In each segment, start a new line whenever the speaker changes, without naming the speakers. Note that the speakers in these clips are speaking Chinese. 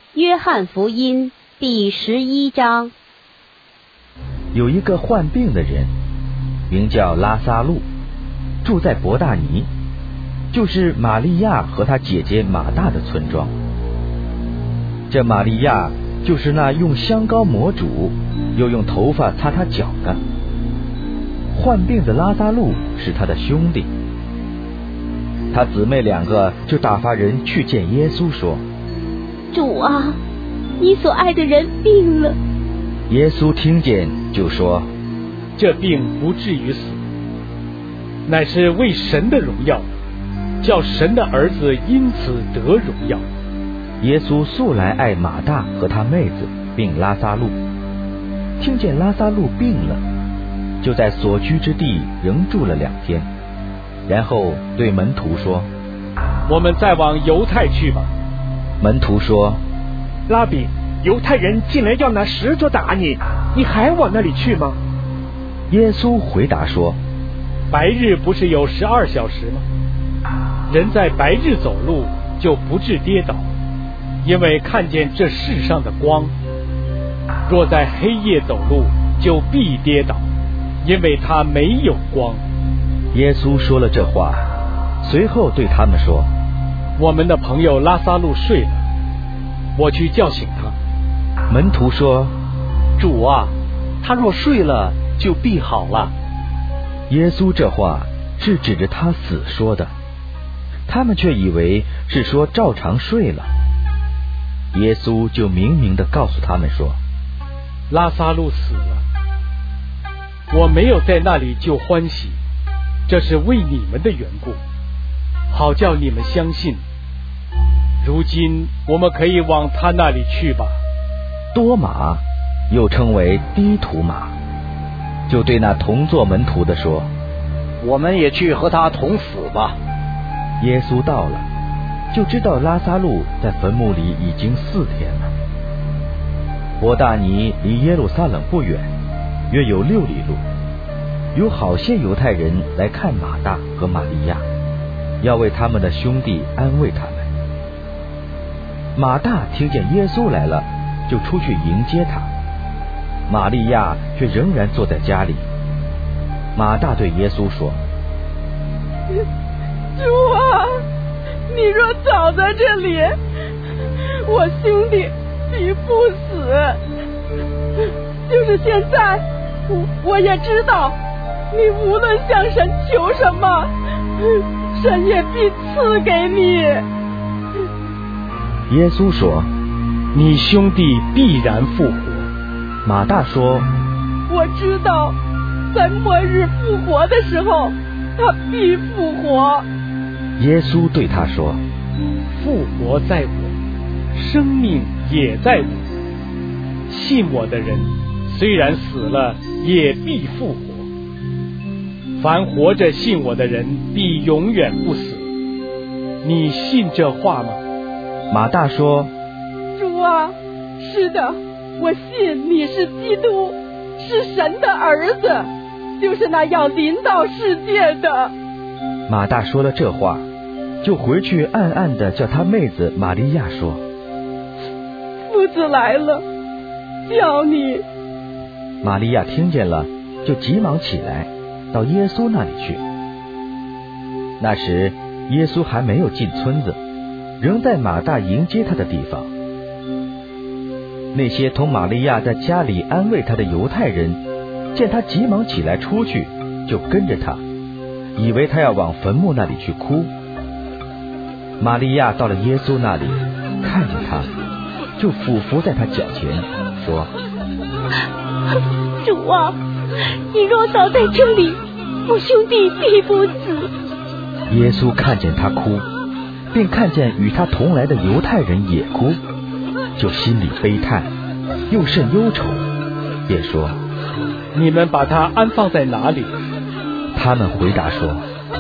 约翰福音第11章。
有一个患病的人，名叫拉撒路，住在伯大尼，就是玛利亚和她姐姐马大的村庄。这玛利亚就是那用香膏抹主，又用头发擦他脚的。患病的拉撒路是他的兄弟。他姊妹两个就打发人去见耶稣，说：
主啊，你所爱的人病了。
耶稣听见就说：
这病不至于死，乃是为神的荣耀，叫神的儿子因此得荣耀。
耶稣素来爱马大和他妹子并拉撒路，听见拉撒路病了，就在所居之地仍住了2天，然后对门徒说：
我们再往犹太去吧。
门徒说：
拉比，犹太人竟然要拿石头打你，你还往那里去吗？
耶稣回答说：
白日不是有12小时吗？人在白日走路就不致跌倒，因为看见这世上的光；若在黑夜走路，就必跌倒，因为他没有光。
耶稣说了这话，随后对他们说：
我们的朋友拉撒路睡了，我去叫醒他。
门徒说：
主啊，他若睡了，就必好了。
耶稣这话是指着他死说的，他们却以为是说照常睡了。耶稣就明明地告诉他们说：
拉撒路死了，我没有在那里就欢喜，这是为你们的缘故，好叫你们相信。如今我们可以往他那里去吧。
多马，又称为低土马，就对那同作门徒的说：
我们也去和他同死吧。
耶稣到了，就知道拉撒路在坟墓里已经4天了。伯大尼离耶路撒冷不远，约有6里路。有好些犹太人来看马大和玛利亚，要为他们的兄弟安慰他们。马大听见耶稣来了，就出去迎接他，玛利亚却仍然坐在家里。马大对耶稣说：
主啊，你若早在这里，我兄弟必不死。就是现在，我也知道，你无论向神求什么，神也必赐给你。
耶稣说：
你兄弟必然复活。
马大说：
我知道，在末日复活的时候，他必复活。
耶稣对他说：
复活在我，生命也在我。信我的人，虽然死了，也必复活。凡活着信我的人，必永远不死。你信这话吗？
马大说：
主啊，是的，我信你是基督，是神的儿子，就是那要临到世界的。
马大说了这话，就回去暗暗地叫他妹子玛利亚说：
夫子来了，叫你。
玛利亚听见了，就急忙起来，到耶稣那里去。那时耶稣还没有进村子，仍在马大迎接他的地方。那些同玛利亚在家里安慰他的犹太人，见他急忙起来出去，就跟着他，以为他要往坟墓那里去哭。玛利亚到了耶稣那里，看见他，就俯伏在他脚前，说：
主啊，你若早在这里，我兄弟必不死。
耶稣看见他哭，并看见与他同来的犹太人也哭，就心里悲叹，又甚忧愁，便说：
你们把他安放在哪里？
他们回答说：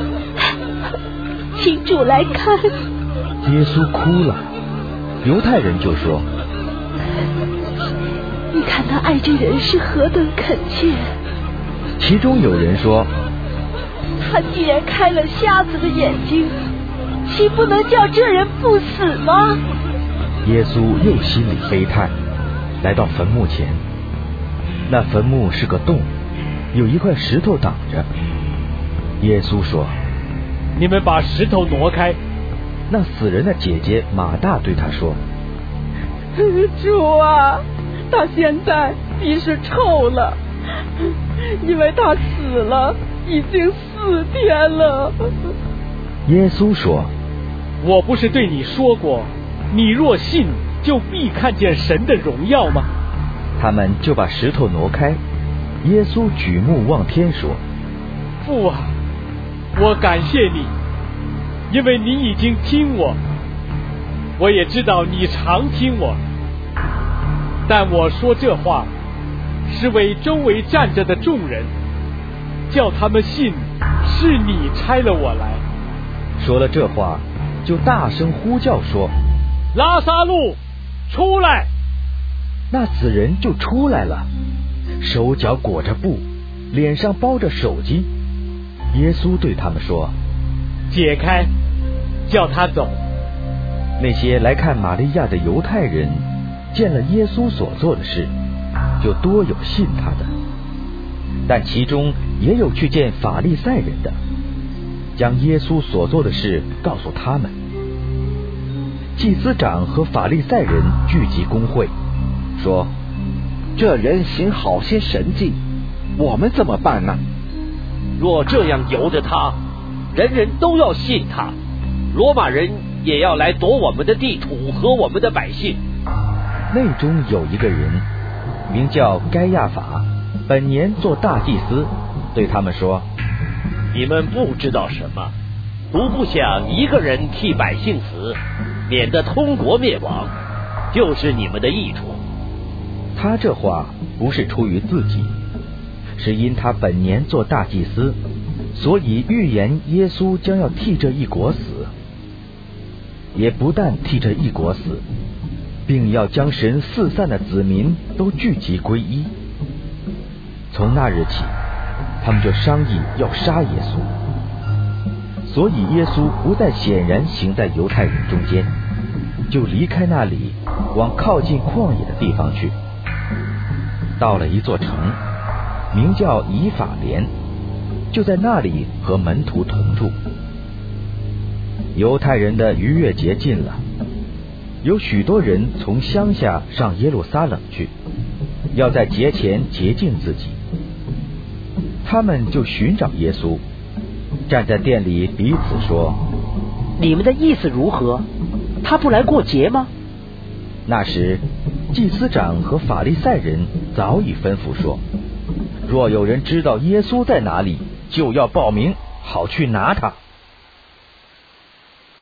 请主来看。
耶稣哭了。犹太人就说：
你看他爱这人是何等恳切。
其中有人说：
他既然开了瞎子的眼睛，岂不能叫这人不死吗？
耶稣又心里悲叹，来到坟墓前。那坟墓是个洞，有一块石头挡着。耶稣说：
你们把石头挪开。
那死人的姐姐马大对他说：
主啊，他现在必是臭了，因为他死了已经4天了。
耶稣说：
我不是对你说过，你若信，就必看见神的荣耀吗？
他们就把石头挪开。耶稣举目望天说：
父啊，我感谢你，因为你已经听我，我也知道你常听我。但我说这话，是为周围站着的众人，叫他们信是你差了我来。
说了这话，就大声呼叫说：
拉撒路，出来！
那死人就出来了，手脚裹着布，脸上包着手巾。耶稣对他们说：
解开，叫他走。
那些来看玛利亚的犹太人见了耶稣所做的事，就多有信他的，但其中也有去见法利赛人的，将耶稣所做的事告诉他们。祭司长和法利赛人聚集公会，说：
这人行好些神迹，我们怎么办呢？
若这样由着他，人人都要信他，罗马人也要来夺我们的地土和我们的百姓。
内中有一个人名叫该亚法，本年做大祭司，对他们说：
你们不知道什么，独不想一个人替百姓死，免得通国灭亡，就是你们的益处。
他这话不是出于自己，是因他本年做大祭司，所以预言耶稣将要替这一国死，也不但替这一国死，并要将神四散的子民都聚集归一。从那日起，他们就商议要杀耶稣，所以耶稣不再显然行在犹太人中间，就离开那里，往靠近旷野的地方去。到了一座城，名叫以法莲，就在那里和门徒同住。犹太人的逾越节近了，有许多人从乡下上耶路撒冷去，要在节前洁净自己。他们就寻找耶稣，站在店里彼此说：
你们的意思如何？他不来过节吗？
那时祭司长和法利赛人早已吩咐说：若有人知道耶稣在哪里，就要报名，好去拿他。